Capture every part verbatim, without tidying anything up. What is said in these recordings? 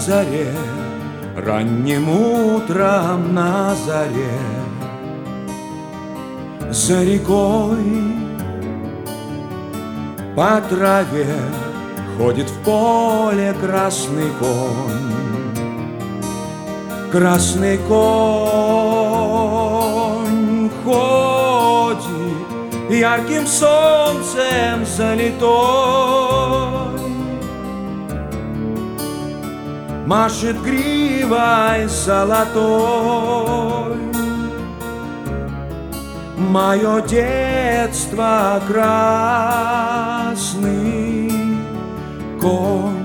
заре, ранним утром на заре, за рекой по траве ходит в поле красный конь. Красный конь ходит ярким солнцем залитой, машет гривой золотой. Мое детство красный конь.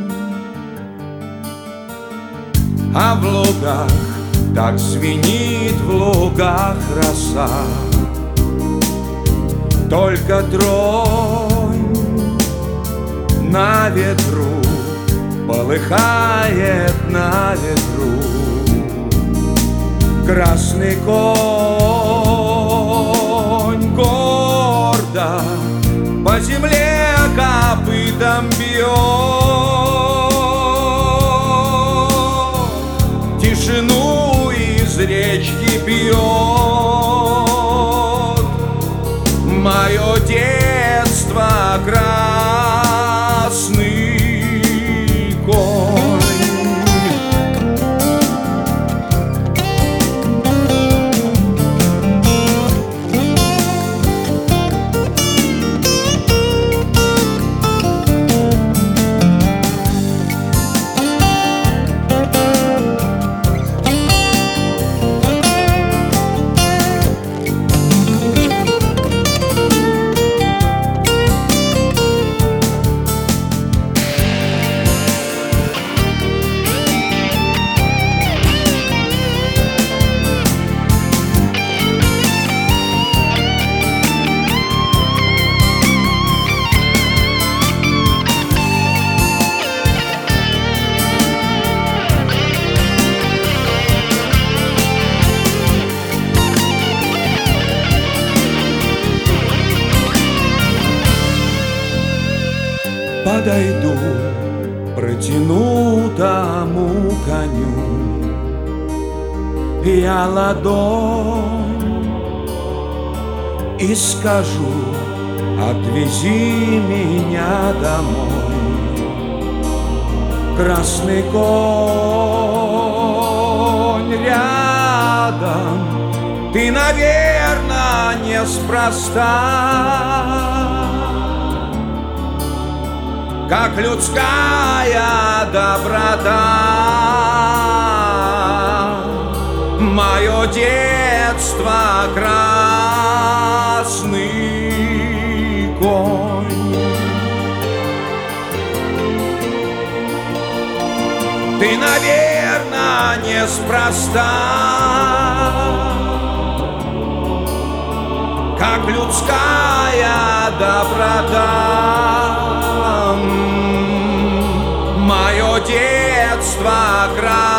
А в лугах так звенит в лугах роса, только тронь на ветру, полыхает на ветру. Красный конь гордо по земле копытом бьет, тишину из речки пьет. Мое детство красный конь. Подойду, протяну тому коню я ладонь и скажу: отвези меня домой. Красный конь рядом, ты, наверно, неспроста. Как людская доброта, мое детство красный конь. Ты, наверно, неспроста. Как людская доброта, мое детство красное.